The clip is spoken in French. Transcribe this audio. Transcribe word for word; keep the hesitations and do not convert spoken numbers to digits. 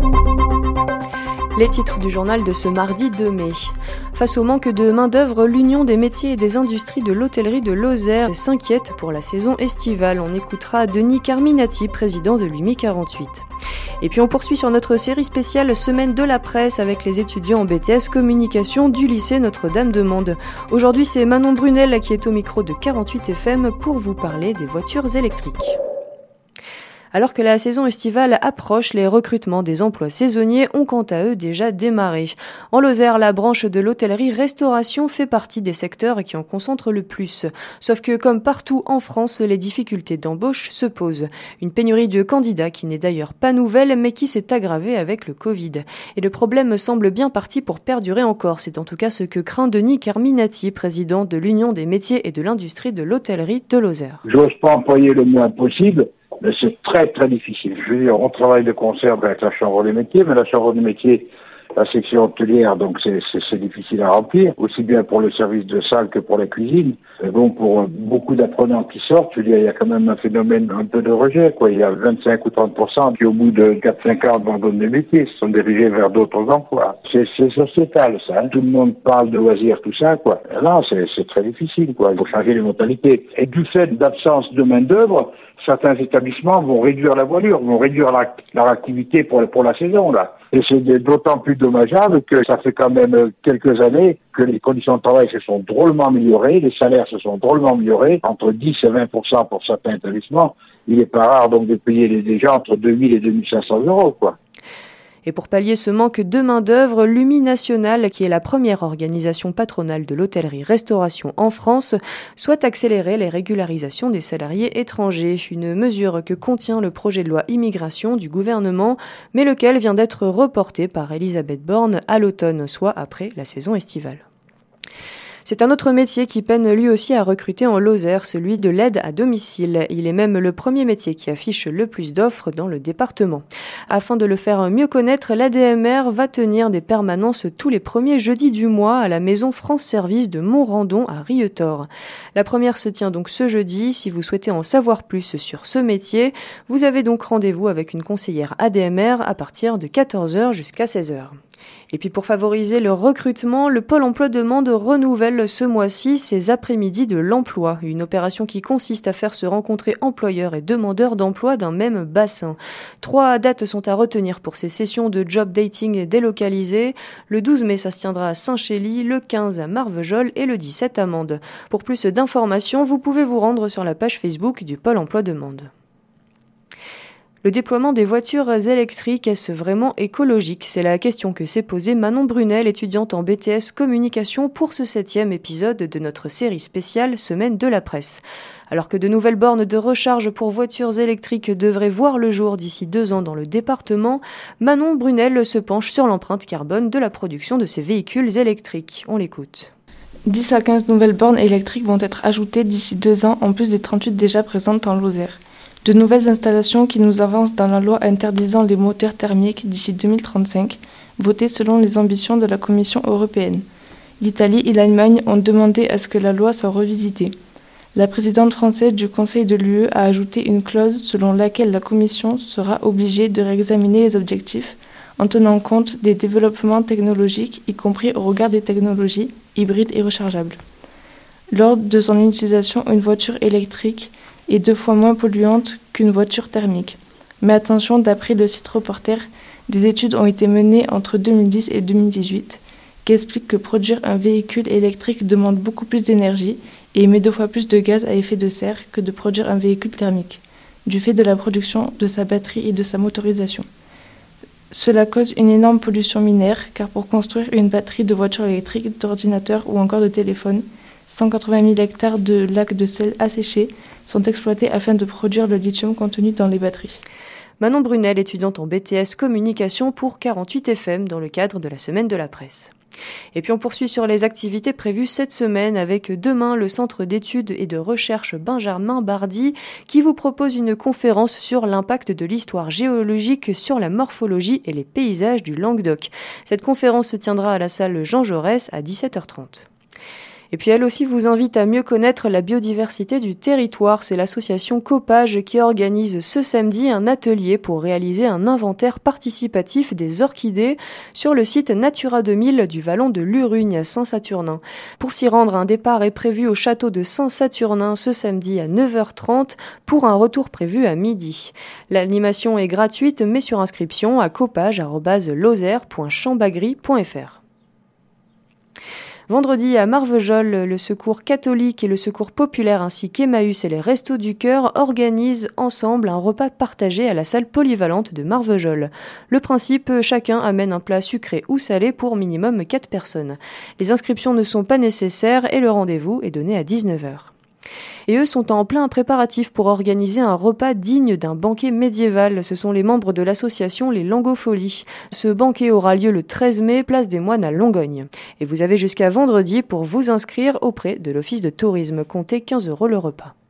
Les titres du journal de ce mardi deux mai. Face au manque de main-d'œuvre, l'Union des métiers et des industries de l'hôtellerie de Lozère s'inquiète pour la saison estivale. On écoutera Denis Carminati, président de l'U M I quarante-huit. Et puis on poursuit sur notre série spéciale Semaine de la presse avec les étudiants en B T S Communication du lycée Notre-Dame-de-Mende. Aujourd'hui, c'est Manon Brunel qui est au micro de quarante-huit F M pour vous parler des voitures électriques. Alors que la saison estivale approche, les recrutements des emplois saisonniers ont quant à eux déjà démarré. En Lozère, la branche de l'hôtellerie-restauration fait partie des secteurs qui en concentrent le plus. Sauf que, comme partout en France, les difficultés d'embauche se posent. Une pénurie de candidats qui n'est d'ailleurs pas nouvelle, mais qui s'est aggravée avec le Covid. Et le problème semble bien parti pour perdurer encore. C'est en tout cas ce que craint Denis Carminati, président de l'Union des métiers et de l'industrie de l'hôtellerie de Lozère. J'ose pas employer le moins possible. Mais c'est très très difficile. Je veux dire, on travaille de concert avec la Chambre des métiers, mais la Chambre des métiers, la section hôtelière, donc c'est, c'est, c'est difficile à remplir, aussi bien pour le service de salle que pour la cuisine. Et donc pour beaucoup d'apprenants qui sortent, je veux dire, il y a quand même un phénomène un peu de rejet, quoi. Il y a vingt-cinq ou trente pour cent qui au bout de quatre cinq ans abandonnent les métiers, se sont dirigés vers d'autres emplois. C'est, c'est sociétal, ça. Hein. Tout le monde parle de loisirs, tout ça, quoi. Et là, c'est, c'est très difficile, quoi. Il faut changer les mentalités. Et du fait d'absence de main-d'œuvre, certains établissements vont réduire la voilure, vont réduire la, leur activité pour, pour la saison, là. Et c'est d'autant plus dommageable que ça fait quand même quelques années que les conditions de travail se sont drôlement améliorées, les salaires se sont drôlement améliorés, entre dix et vingt pour cent pour certains établissements. Il n'est pas rare donc de payer les gens entre deux mille et deux mille cinq cents euros, quoi. Et pour pallier ce manque de main-d'œuvre, l'U M I National, qui est la première organisation patronale de l'hôtellerie-restauration en France, souhaite accélérer les régularisations des salariés étrangers, une mesure que contient le projet de loi immigration du gouvernement, mais lequel vient d'être reporté par Elisabeth Borne à l'automne, soit après la saison estivale. C'est un autre métier qui peine lui aussi à recruter en Lozère, celui de l'aide à domicile. Il est même le premier métier qui affiche le plus d'offres dans le département. Afin de le faire mieux connaître, l'A D M R va tenir des permanences tous les premiers jeudis du mois à la maison France Service de Montrandon à Rieutort. La première se tient donc ce jeudi. Si vous souhaitez en savoir plus sur ce métier, vous avez donc rendez-vous avec une conseillère A D M R à partir de quatorze heures jusqu'à seize heures. Et puis pour favoriser le recrutement, le Pôle emploi-demande renouvelle ce mois-ci ses après-midi de l'emploi, une opération qui consiste à faire se rencontrer employeurs et demandeurs d'emploi d'un même bassin. Trois dates sont à retenir pour ces sessions de job dating délocalisées. Le douze mai, ça se tiendra à Saint-Chély, le quinze à Marvejols et le dix-sept à Mende. Pour plus d'informations, vous pouvez vous rendre sur la page Facebook du Pôle emploi-demande. Le déploiement des voitures électriques, est-ce vraiment écologique ? C'est la question que s'est posée Manon Brunel, étudiante en B T S Communication pour ce septième épisode de notre série spéciale Semaine de la presse. Alors que de nouvelles bornes de recharge pour voitures électriques devraient voir le jour d'ici deux ans dans le département, Manon Brunel se penche sur l'empreinte carbone de la production de ces véhicules électriques. On l'écoute. dix à quinze nouvelles bornes électriques vont être ajoutées d'ici deux ans en plus des trente-huit déjà présentes en Lozère. De nouvelles installations qui nous avancent dans la loi interdisant les moteurs thermiques d'ici deux mille trente-cinq, votée selon les ambitions de la Commission européenne. L'Italie et l'Allemagne ont demandé à ce que la loi soit revisitée. La présidente française du Conseil de l'U E a ajouté une clause selon laquelle la Commission sera obligée de réexaminer les objectifs en tenant compte des développements technologiques, y compris au regard des technologies hybrides et rechargeables. Lors de son utilisation, une voiture électrique est deux fois moins polluante qu'une voiture thermique. Mais attention, d'après le site Reporter, des études ont été menées entre deux mille dix et deux mille dix-huit qui expliquent que produire un véhicule électrique demande beaucoup plus d'énergie et émet deux fois plus de gaz à effet de serre que de produire un véhicule thermique, du fait de la production de sa batterie et de sa motorisation. Cela cause une énorme pollution minière, car pour construire une batterie de voiture électrique, d'ordinateur ou encore de téléphone, cent quatre-vingt mille hectares de lacs de sel asséchés sont exploités afin de produire le lithium contenu dans les batteries. Manon Brunel, étudiante en B T S Communication pour quarante-huit F M dans le cadre de la Semaine de la presse. Et puis on poursuit sur les activités prévues cette semaine avec demain le Centre d'études et de recherche Benjamin Bardy qui vous propose une conférence sur l'impact de l'histoire géologique sur la morphologie et les paysages du Languedoc. Cette conférence se tiendra à la salle Jean Jaurès à dix-sept heures trente. Et puis elle aussi vous invite à mieux connaître la biodiversité du territoire. C'est l'association Copage qui organise ce samedi un atelier pour réaliser un inventaire participatif des orchidées sur le site Natura deux mille du vallon de Lurugne à Saint-Saturnin. Pour s'y rendre, un départ est prévu au château de Saint-Saturnin ce samedi à neuf heures trente pour un retour prévu à midi. L'animation est gratuite mais sur inscription à copage arobase lozère point chambagry point f r. Vendredi, à Marvejols, le Secours catholique et le Secours populaire ainsi qu'Emmaüs et les Restos du Cœur organisent ensemble un repas partagé à la salle polyvalente de Marvejols. Le principe, chacun amène un plat sucré ou salé pour minimum quatre personnes. Les inscriptions ne sont pas nécessaires et le rendez-vous est donné à dix-neuf heures. Et eux sont en plein préparatif pour organiser un repas digne d'un banquet médiéval. Ce sont les membres de l'association Les Langofolies. Ce banquet aura lieu le treize mai, place des Moines à Longogne. Et vous avez jusqu'à vendredi pour vous inscrire auprès de l'Office de tourisme. Comptez quinze euros le repas.